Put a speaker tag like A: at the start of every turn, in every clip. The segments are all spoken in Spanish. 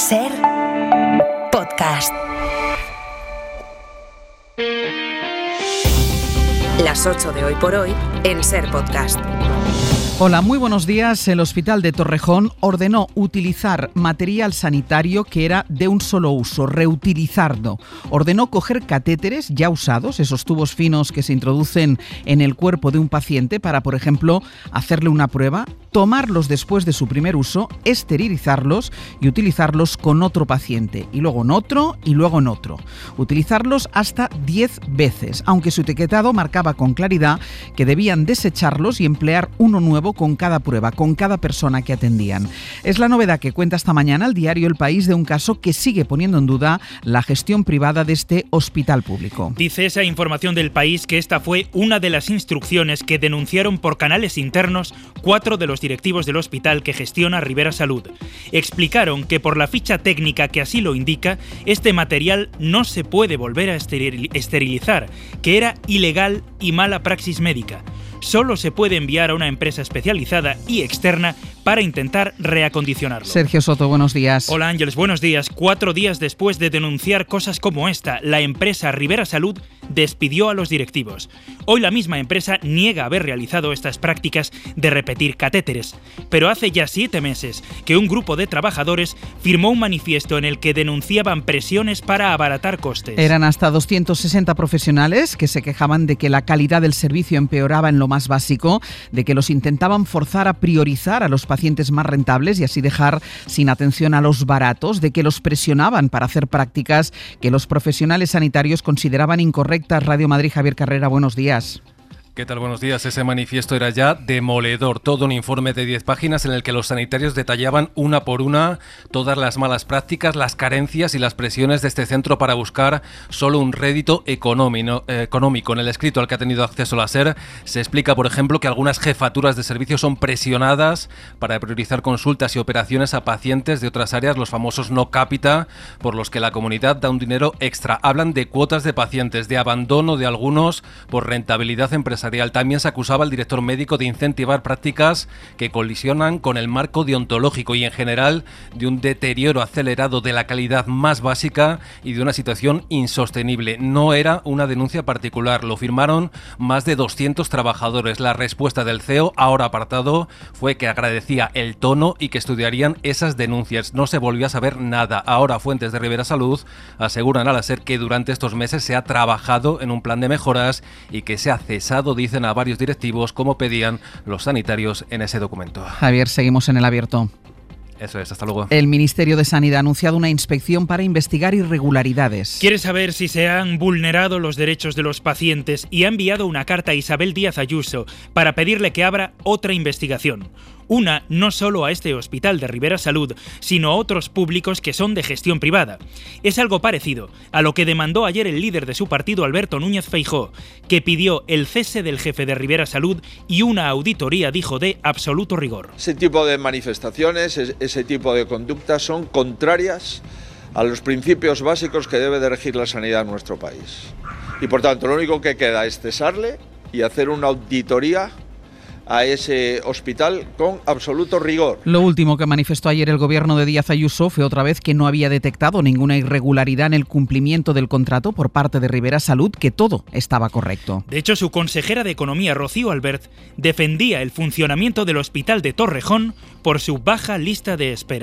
A: Ser Podcast. Las 8 de Hoy por Hoy en Ser Podcast.
B: Hola, muy buenos días. El Hospital de Torrejón ordenó utilizar material sanitario que era de un solo uso, reutilizarlo. Ordenó coger catéteres ya usados, esos tubos finos que se introducen en el cuerpo de un paciente para, por ejemplo, hacerle una prueba, tomarlos después de su primer uso, esterilizarlos y utilizarlos con otro paciente, y luego en otro y luego en otro. Utilizarlos hasta 10 veces, aunque su etiquetado marcaba con claridad que debían desecharlos y emplear uno nuevo con cada prueba, con cada persona que atendían. Es la novedad que cuenta esta mañana el diario El País de un caso que sigue poniendo en duda la gestión privada de este hospital público.
C: Dice esa información del País que esta fue una de las instrucciones que denunciaron por canales internos 4 de los directivos del hospital que gestiona Ribera Salud. Explicaron que por la ficha técnica que así lo indica, este material no se puede volver a esterilizar, que era ilegal y mala praxis médica. Solo se puede enviar a una empresa especializada y externa para intentar reacondicionarlo.
B: Sergio Soto, buenos días.
C: Hola Ángeles, buenos días. 4 días después de denunciar cosas como esta, la empresa Ribera Salud despidió a los directivos. Hoy la misma empresa niega haber realizado estas prácticas de repetir catéteres. Pero hace ya 7 meses que un grupo de trabajadores firmó un manifiesto en el que denunciaban presiones para abaratar costes.
B: Eran hasta 260 profesionales que se quejaban de que la calidad del servicio empeoraba en lo más básico, de que los intentaban forzar a priorizar a los pacientes más rentables y así dejar sin atención a los baratos, de que los presionaban para hacer prácticas que los profesionales sanitarios consideraban incorrectas. Radio Madrid, Javier Carrera, buenos días.
D: ¿Qué tal? Buenos días. Ese manifiesto era ya demoledor. Todo un informe de 10 páginas en el que los sanitarios detallaban una por una todas las malas prácticas, las carencias y las presiones de este centro para buscar solo un rédito económico. En el escrito al que ha tenido acceso la SER se explica, por ejemplo, que algunas jefaturas de servicio son presionadas para priorizar consultas y operaciones a pacientes de otras áreas, los famosos no capita, por los que la comunidad da un dinero extra. Hablan de cuotas de pacientes, de abandono de algunos por rentabilidad empresarial. También se acusaba al director médico de incentivar prácticas que colisionan con el marco deontológico y en general de un deterioro acelerado de la calidad más básica y de una situación insostenible. No era una denuncia particular, lo firmaron más de 200 trabajadores. La respuesta del CEO, ahora apartado, fue que agradecía el tono y que estudiarían esas denuncias. No se volvió a saber nada. Ahora fuentes de Ribera Salud aseguran a la SER que durante estos meses se ha trabajado en un plan de mejoras y que se ha cesado, dicen, a varios directivos, como pedían los sanitarios en ese documento.
B: Javier, seguimos en el abierto.
D: Eso es, hasta luego.
B: El Ministerio de Sanidad ha anunciado una inspección para investigar irregularidades.
C: Quiere saber si se han vulnerado los derechos de los pacientes y ha enviado una carta a Isabel Díaz Ayuso para pedirle que abra otra investigación. Una no solo a este hospital de Ribera Salud, sino a otros públicos que son de gestión privada. Es algo parecido a lo que demandó ayer el líder de su partido, Alberto Núñez Feijóo, que pidió el cese del jefe de Ribera Salud y una auditoría, dijo, de absoluto rigor.
E: Ese tipo de manifestaciones, ese tipo de conductas son contrarias a los principios básicos que debe de regir la sanidad en nuestro país. Y por tanto, lo único que queda es cesarle y hacer una auditoría a ese hospital con absoluto rigor.
B: Lo último que manifestó ayer el gobierno de Díaz Ayuso fue otra vez que no había detectado ninguna irregularidad en el cumplimiento del contrato por parte de Ribera Salud, que todo estaba correcto.
C: De hecho, su consejera de Economía, Rocío Albert, defendía el funcionamiento del hospital de Torrejón por su baja lista de espera.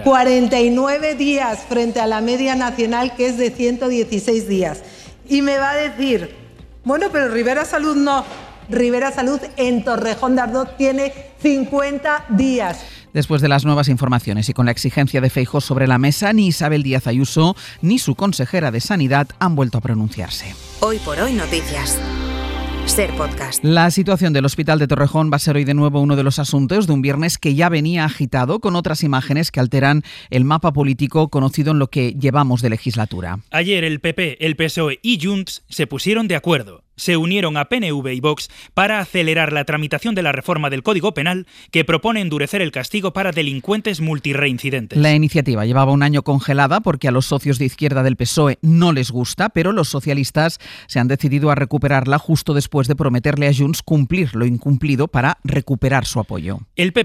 F: 49 días frente a la media nacional, que es de 116 días. Y me va a decir, bueno, pero Ribera Salud no. Ribera Salud en Torrejón de Ardoz tiene 50 días.
B: Después de las nuevas informaciones y con la exigencia de Feijóo sobre la mesa, ni Isabel Díaz Ayuso ni su consejera de Sanidad han vuelto a pronunciarse.
A: Hoy por Hoy Noticias. Ser Podcast.
B: La situación del Hospital de Torrejón va a ser hoy de nuevo uno de los asuntos de un viernes que ya venía agitado, con otras imágenes que alteran el mapa político conocido en lo que llevamos de legislatura.
C: Ayer el PP, el PSOE y Junts se pusieron de acuerdo. Se unieron a PNV y Vox para acelerar la tramitación de la reforma del Código Penal que propone endurecer el castigo para delincuentes multirreincidentes.
B: La iniciativa llevaba un año congelada porque a los socios de izquierda del PSOE no les gusta, pero los socialistas se han decidido a recuperarla justo después de prometerle a Junts cumplir lo incumplido para recuperar su apoyo.
C: El PP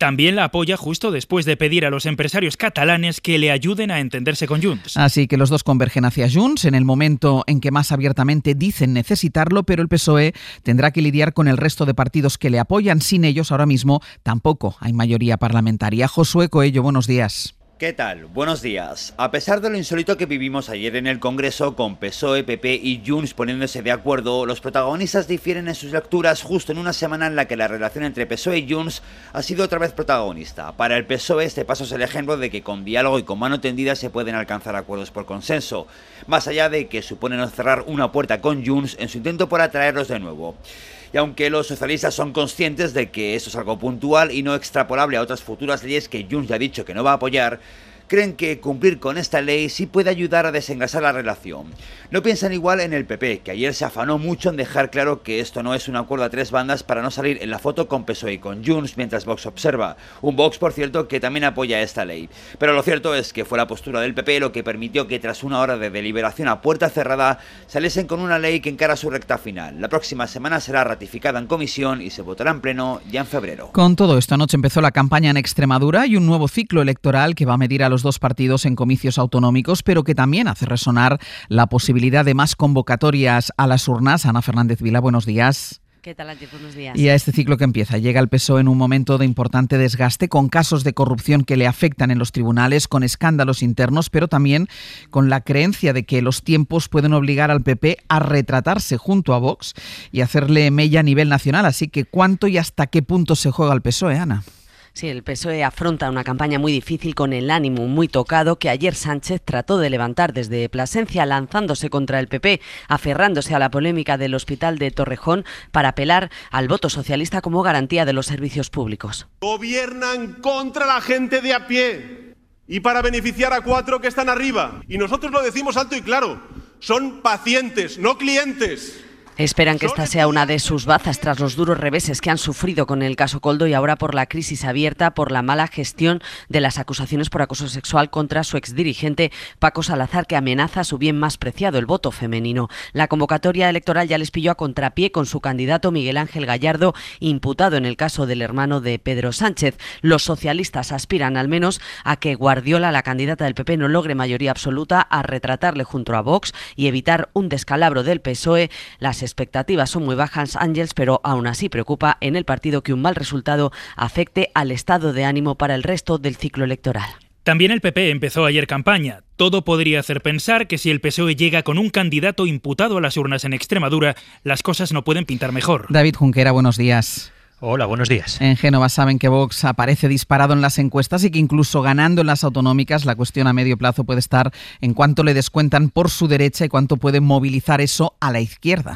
C: También la apoya justo después de pedir a los empresarios catalanes que le ayuden a entenderse con Junts.
B: Así que los dos convergen hacia Junts en el momento en que más abiertamente dicen necesitarlo, pero el PSOE tendrá que lidiar con el resto de partidos que le apoyan. Sin ellos, ahora mismo tampoco hay mayoría parlamentaria. Josué Coello, buenos días.
G: ¿Qué tal? Buenos días. A pesar de lo insólito que vivimos ayer en el Congreso, con PSOE, PP y Junts poniéndose de acuerdo, los protagonistas difieren en sus lecturas justo en una semana en la que la relación entre PSOE y Junts ha sido otra vez protagonista. Para el PSOE este paso es el ejemplo de que con diálogo y con mano tendida se pueden alcanzar acuerdos por consenso, más allá de que supone no cerrar una puerta con Junts en su intento por atraerlos de nuevo. Y aunque los socialistas son conscientes de que esto es algo puntual y no extrapolable a otras futuras leyes que Junts ya ha dicho que no va a apoyar, creen que cumplir con esta ley sí puede ayudar a desengrasar la relación. No piensan igual en el PP, que ayer se afanó mucho en dejar claro que esto no es un acuerdo a tres bandas para no salir en la foto con PSOE y con Junts mientras Vox observa. Un Vox, por cierto, que también apoya esta ley. Pero lo cierto es que fue la postura del PP lo que permitió que tras una hora de deliberación a puerta cerrada saliesen con una ley que encara su recta final. La próxima semana será ratificada en comisión y se votará en pleno ya en febrero.
B: Con todo esto, anoche empezó la campaña en Extremadura y un nuevo ciclo electoral que va a medir a los dos partidos en comicios autonómicos, pero que también hace resonar la posibilidad de más convocatorias a las urnas. Ana Fernández Vila, buenos días.
H: ¿Qué tal, Angie? Buenos días.
B: Y a este ciclo que empieza, llega el PSOE en un momento de importante desgaste, con casos de corrupción que le afectan en los tribunales, con escándalos internos, pero también con la creencia de que los tiempos pueden obligar al PP a retratarse junto a Vox y hacerle mella a nivel nacional. Así que, ¿cuánto y hasta qué punto se juega el PSOE, Ana?
H: Sí, el PSOE afronta una campaña muy difícil con el ánimo muy tocado que ayer Sánchez trató de levantar desde Plasencia, lanzándose contra el PP, aferrándose a la polémica del Hospital de Torrejón para apelar al voto socialista como garantía de los servicios públicos.
I: Gobiernan contra la gente de a pie y para beneficiar a 4 que están arriba. Y nosotros lo decimos alto y claro, son pacientes, no clientes.
H: Esperan que esta sea una de sus bazas tras los duros reveses que han sufrido con el caso Koldo y ahora por la crisis abierta por la mala gestión de las acusaciones por acoso sexual contra su exdirigente Paco Salazar, que amenaza su bien más preciado, el voto femenino. La convocatoria electoral ya les pilló a contrapié con su candidato Miguel Ángel Gallardo, imputado en el caso del hermano de Pedro Sánchez. Los socialistas aspiran al menos a que Guardiola, la candidata del PP, no logre mayoría absoluta, a retratarle junto a Vox y evitar un descalabro del PSOE. Las expectativas son muy bajas, Ángels, pero aún así preocupa en el partido que un mal resultado afecte al estado de ánimo para el resto del ciclo electoral.
C: También el PP empezó ayer campaña. Todo podría hacer pensar que si el PSOE llega con un candidato imputado a las urnas en Extremadura, las cosas no pueden pintar mejor.
B: David Junquera, buenos días.
J: Hola, buenos días.
B: En Génova saben que Vox aparece disparado en las encuestas y que incluso ganando en las autonómicas, la cuestión a medio plazo puede estar en cuánto le descuentan por su derecha y cuánto puede movilizar eso a la izquierda.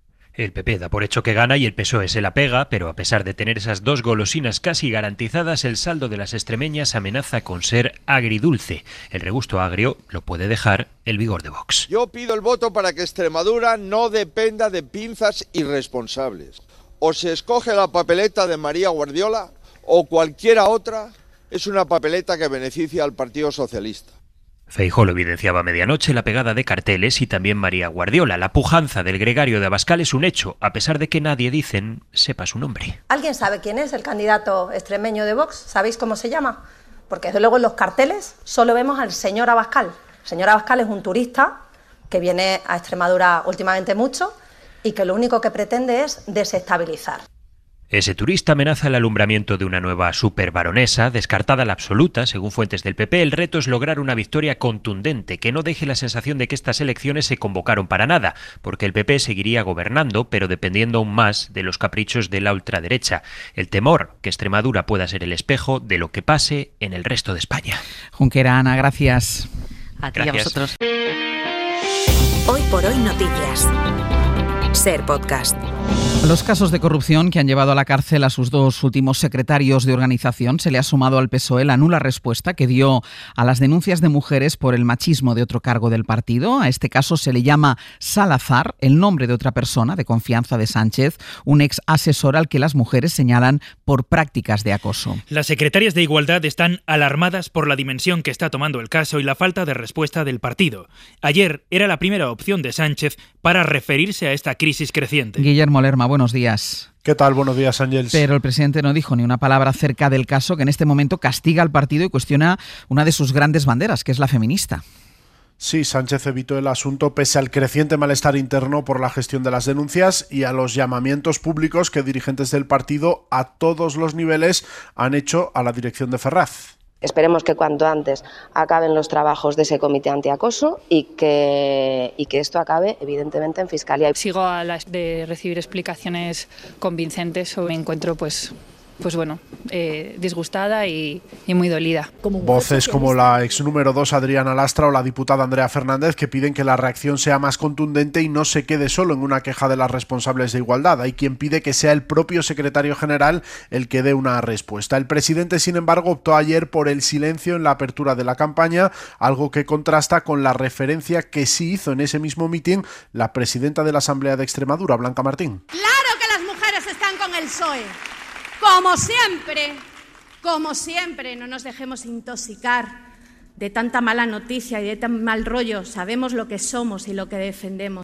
J: El PP da por hecho que gana y el PSOE se la pega, pero a pesar de tener esas dos golosinas casi garantizadas, el saldo de las extremeñas amenaza con ser agridulce. El regusto agrio lo puede dejar el vigor de Vox.
E: Yo pido el voto para que Extremadura no dependa de pinzas irresponsables. O se escoge la papeleta de María Guardiola o cualquiera otra, es una papeleta que beneficia al Partido Socialista.
J: Feijóo lo evidenciaba a medianoche, la pegada de carteles y también María Guardiola. La pujanza del gregario de Abascal es un hecho, a pesar de que nadie, dicen, sepa su nombre.
K: ¿Alguien sabe quién es el candidato extremeño de Vox? ¿Sabéis cómo se llama? Porque desde luego en los carteles solo vemos al señor Abascal. El señor Abascal es un turista que viene a Extremadura últimamente mucho y que lo único que pretende es desestabilizar.
J: Ese turista amenaza el alumbramiento de una nueva superbaronesa, descartada la absoluta, según fuentes del PP. El reto es lograr una victoria contundente, que no deje la sensación de que estas elecciones se convocaron para nada, porque el PP seguiría gobernando, pero dependiendo aún más de los caprichos de la ultraderecha. El temor que Extremadura pueda ser el espejo de lo que pase en el resto de España.
B: Junquera, Ana, gracias.
H: A ti y a vosotros.
A: Hoy por hoy noticias. Ser Podcast.
B: Los casos de corrupción que han llevado a la cárcel a sus dos últimos secretarios de organización se le ha sumado al PSOE la nula respuesta que dio a las denuncias de mujeres por el machismo de otro cargo del partido. A este caso se le llama Salazar, el nombre de otra persona de confianza de Sánchez, un ex asesor al que las mujeres señalan por prácticas de acoso.
C: Las secretarias de Igualdad están alarmadas por la dimensión que está tomando el caso y la falta de respuesta del partido. Ayer era la primera opción de Sánchez para referirse a esta crisis crisis creciente.
B: Guillermo Lerma, buenos días.
L: ¿Qué tal? Buenos días, Ángels.
B: Pero el presidente no dijo ni una palabra acerca del caso que en este momento castiga al partido y cuestiona una de sus grandes banderas, que es la feminista.
L: Sí, Sánchez evitó el asunto pese al creciente malestar interno por la gestión de las denuncias y a los llamamientos públicos que dirigentes del partido a todos los niveles han hecho a la dirección de Ferraz.
M: Esperemos que cuanto antes acaben los trabajos de ese comité antiacoso y que esto acabe, evidentemente, en Fiscalía.
N: Sigo a la de recibir explicaciones convincentes o me encuentro disgustada y muy dolida.
L: Voces como la ex número 2 Adriana Lastra o la diputada Andrea Fernández que piden que la reacción sea más contundente y no se quede solo en una queja de las responsables de igualdad. Hay quien pide que sea el propio secretario general el que dé una respuesta. El presidente, sin embargo, optó ayer por el silencio en la apertura de la campaña, algo que contrasta con la referencia que sí hizo en ese mismo mitin la presidenta de la Asamblea de Extremadura, Blanca Martín.
O: ¡Claro que las mujeres están con el PSOE! Como siempre, no nos dejemos intoxicar de tanta mala noticia y de tan mal rollo. Sabemos lo que somos y lo que defendemos.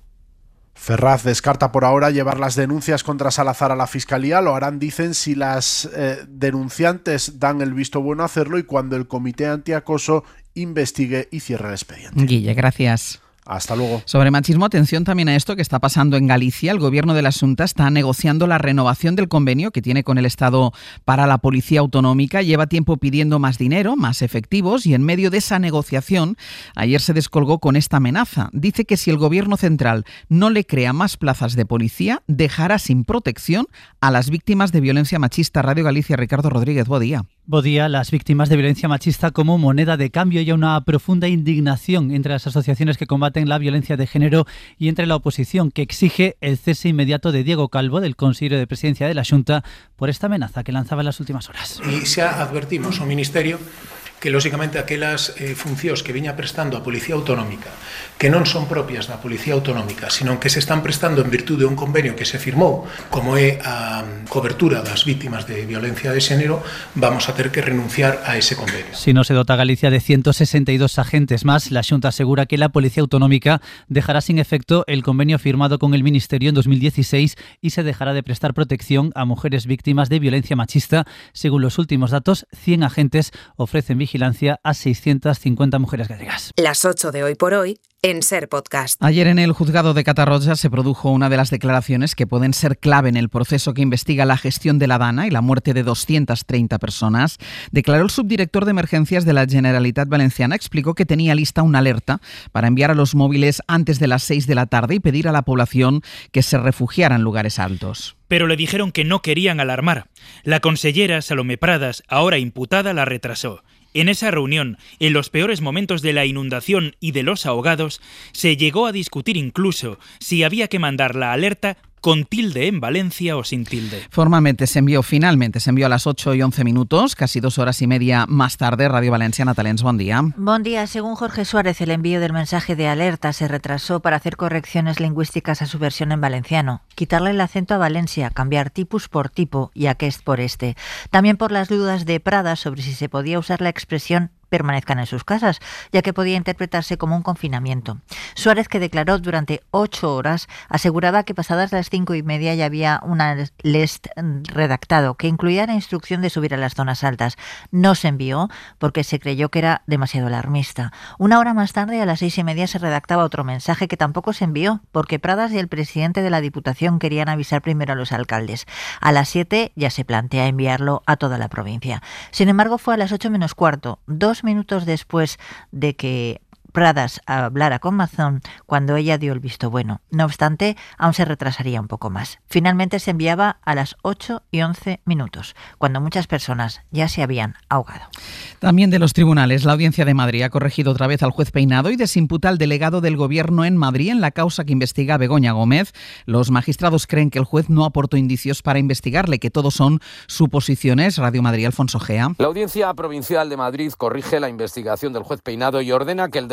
L: Ferraz descarta por ahora llevar las denuncias contra Salazar a la Fiscalía. Lo harán, dicen, si las denunciantes dan el visto bueno a hacerlo y cuando el comité antiacoso investigue y cierre el expediente.
B: Guille, gracias.
L: Hasta luego.
B: Sobre machismo, atención también a esto que está pasando en Galicia. El gobierno de la Xunta está negociando la renovación del convenio que tiene con el Estado para la Policía Autonómica. Lleva tiempo pidiendo más dinero, más efectivos y en medio de esa negociación ayer se descolgó con esta amenaza. Dice que si el gobierno central no le crea más plazas de policía, dejará sin protección a las víctimas de violencia machista. Radio Galicia, Ricardo Rodríguez, buen día.
P: Buen día. Las víctimas de violencia machista como moneda de cambio y una profunda indignación entre las asociaciones que combaten la violencia de género y entre la oposición que exige el cese inmediato de Diego Calvo, del Consello de Presidencia de la Xunta, por esta amenaza que lanzaba en las últimas horas.
Q: E xa advertimos ao Ministerio que, lóxicamente, aquelas funcións que viña prestando a Policía Autonómica, que non son propias da Policía Autonómica, sino que se están prestando en virtude de un convenio que se firmou, como é a cobertura das vítimas de violencia de xénero, vamos a ter que renunciar a ese convenio.
P: Si no se dota Galicia de 162 agentes más, la Xunta asegura que la Policía Autonómica dejará sin efecto el convenio firmado con el Ministerio en 2016 y se dejará de prestar protección a mujeres víctimas de violencia machista. Según los últimos datos, 100 agentes ofrecen vigilancia a 650 mujeres gallegas.
A: Las 8 de Hoy por Hoy en Ser Podcast.
B: Ayer en el juzgado de Catarroja se produjo una de las declaraciones que pueden ser clave en el proceso que investiga la gestión de la Dana y la muerte de 230 personas. Declaró el subdirector de emergencias de la Generalitat Valenciana, explicó que tenía lista una alerta para enviar a los móviles antes de las 6 de la tarde y pedir a la población que se refugiara en lugares altos.
C: Pero le dijeron que no querían alarmar. La consellera Salomé Pradas, ahora imputada, la retrasó. En esa reunión, en los peores momentos de la inundación y de los ahogados, se llegó a discutir incluso si había que mandar la alerta con tilde en Valencia o sin tilde.
B: Finalmente se envió a las 8 y 11 minutos, casi 2 horas y media más tarde. Radio Valencia, Natalens, buen día.
R: Buen día. Según Jorge Suárez, el envío del mensaje de alerta se retrasó para hacer correcciones lingüísticas a su versión en valenciano, quitarle el acento a Valencia, cambiar tipus por tipo y aquest por este. También por las dudas de Prada sobre si se podía usar la expresión permanezcan en sus casas, ya que podía interpretarse como un confinamiento. Suárez, que declaró durante 8 horas, aseguraba que pasadas las 5:30 ya había una list redactado que incluía la instrucción de subir a las zonas altas. No se envió porque se creyó que era demasiado alarmista. Una hora más tarde, a las 6:30, se redactaba otro mensaje que tampoco se envió porque Pradas y el presidente de la Diputación querían avisar primero a los alcaldes. A las 7 ya se plantea enviarlo a toda la provincia. Sin embargo, fue a las 8 menos cuarto, 2 minutos después de que Pradas hablara con Mazón, cuando ella dio el visto bueno. No obstante, aún se retrasaría un poco más. Finalmente se enviaba a las 8 y 11 minutos, cuando muchas personas ya se habían ahogado.
B: También de los tribunales, la Audiencia de Madrid ha corregido otra vez al juez Peinado y desimputa al delegado del Gobierno en Madrid en la causa que investiga Begoña Gómez. Los magistrados creen que el juez no aportó indicios para investigarle, que todos son suposiciones. Radio Madrid, Alfonso Gea.
S: La Audiencia Provincial de Madrid corrige la investigación del juez Peinado y ordena que el delegado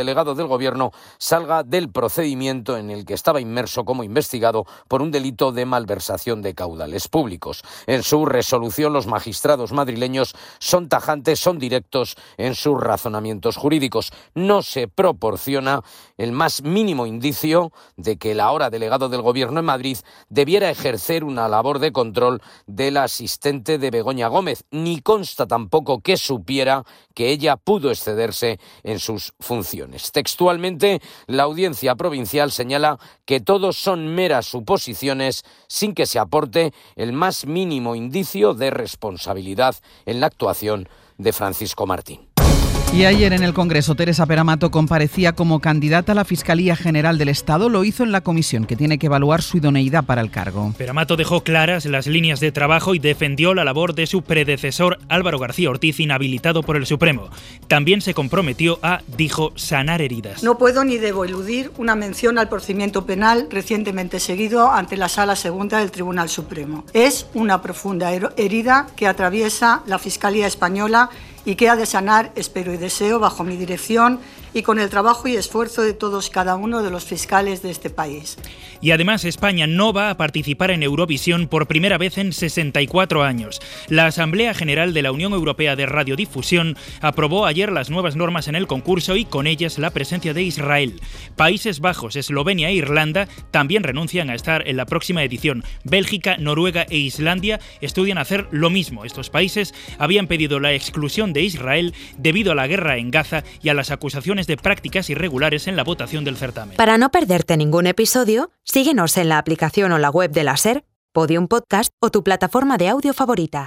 S: delegado del Gobierno salga del procedimiento en el que estaba inmerso como investigado por un delito de malversación de caudales públicos. En su resolución, los magistrados madrileños son tajantes, son directos en sus razonamientos jurídicos. No se proporciona el más mínimo indicio de que el ahora delegado del Gobierno en Madrid debiera ejercer una labor de control de la asistente de Begoña Gómez, ni consta tampoco que supiera que ella pudo excederse en sus funciones. Textualmente, la Audiencia Provincial señala que todos son meras suposiciones sin que se aporte el más mínimo indicio de responsabilidad en la actuación de Francisco Martín.
B: Y ayer en el Congreso, Teresa Peramato comparecía como candidata a la Fiscalía General del Estado. Lo hizo en la comisión que tiene que evaluar su idoneidad para el cargo.
C: Peramato dejó claras las líneas de trabajo y defendió la labor de su predecesor Álvaro García Ortiz, inhabilitado por el Supremo. También se comprometió a, dijo, sanar heridas.
T: No puedo ni debo eludir una mención al procedimiento penal recientemente seguido ante la Sala Segunda del Tribunal Supremo. Es una profunda herida que atraviesa la Fiscalía Española y que ha de sanar, espero y deseo, bajo mi dirección y con el trabajo y esfuerzo de todos cada uno de los fiscales de este país.
C: Y además España no va a participar en Eurovisión por primera vez en 64 años. La Asamblea General de la Unión Europea de Radiodifusión aprobó ayer las nuevas normas en el concurso y con ellas la presencia de Israel. Países Bajos, Eslovenia e Irlanda también renuncian a estar en la próxima edición. Bélgica, Noruega e Islandia estudian hacer lo mismo. Estos países habían pedido la exclusión de Israel debido a la guerra en Gaza y a las acusaciones de prácticas irregulares en la votación del certamen.
A: Para no perderte ningún episodio, síguenos en la aplicación o la web de la SER, Podium Podcast o tu plataforma de audio favorita.